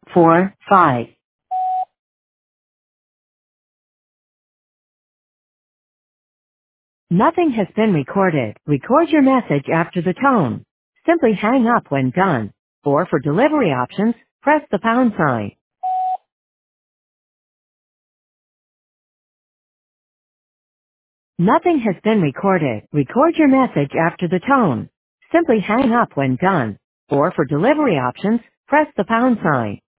4, 5. Nothing has been recorded. Record your message after the tone. Simply hang up when done. Or for delivery options, press the pound sign. Nothing has been recorded. Record your message after the tone. Simply hang up when done. Or for delivery options, press the pound sign.